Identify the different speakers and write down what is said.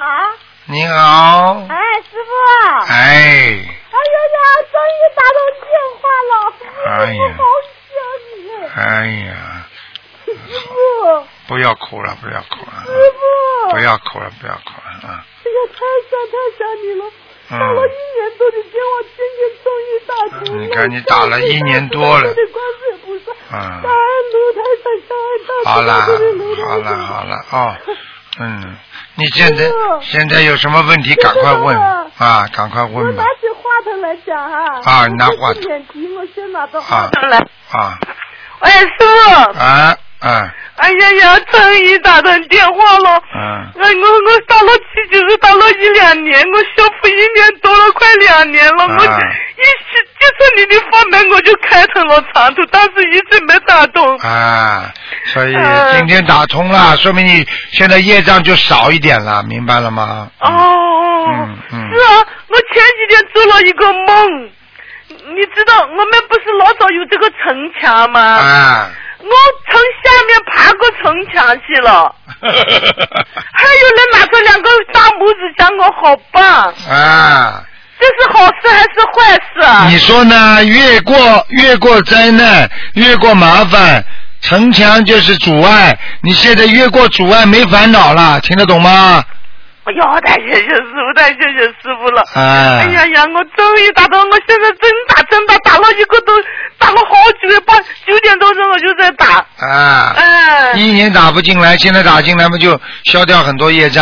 Speaker 1: 啊？
Speaker 2: 你好。
Speaker 1: 哎，师傅。
Speaker 2: 哎。
Speaker 1: 哎呀，终于打到电话了，
Speaker 2: 哎呀，
Speaker 1: 好想你。
Speaker 2: 哎呀。
Speaker 1: 师傅。
Speaker 2: 不要哭了，不要哭了。
Speaker 1: 师傅。
Speaker 2: 不要哭了，不要哭了啊！
Speaker 1: 哎呀，太想你了。打了1年多的电话，今天终于打通了。
Speaker 2: 你看你打了1年多了。
Speaker 1: 感恩卢台长，
Speaker 2: 好了哦，你现在有什么问题赶快问啊，赶快问吧。
Speaker 1: 我拿起话筒来讲哈。
Speaker 2: 啊，拿话筒。
Speaker 1: 我先拿到话筒来。
Speaker 2: 啊。
Speaker 1: 哎，师傅。
Speaker 2: 啊。
Speaker 1: 哎呀，终于打通电话了。我打了就是打了1-2年，我修复1年多了，快2年了。我接触你的法门，我就开通了长途，但是一直没打通。
Speaker 2: 啊，所以今天打通了，说明你现在业障就少一点了，明白了吗？
Speaker 1: 是啊，我前几天做了一个梦，你知道我们不是老早有这个城墙吗？我从下面爬过城墙去了，还有人拿着2个大拇指讲我好棒啊！这是好事还是坏事啊？
Speaker 2: 你说呢？越过灾难，越过麻烦，城墙就是阻碍。你现在越过阻碍，没烦恼了，听得懂吗？
Speaker 1: 哎呦，太谢谢师傅，太谢谢师傅了！哎呀，我终于打到，我现在真打了一个都打了好久，9点多钟我就在打。1
Speaker 2: 年打不进来，现在打进来嘛，就消掉很多业障。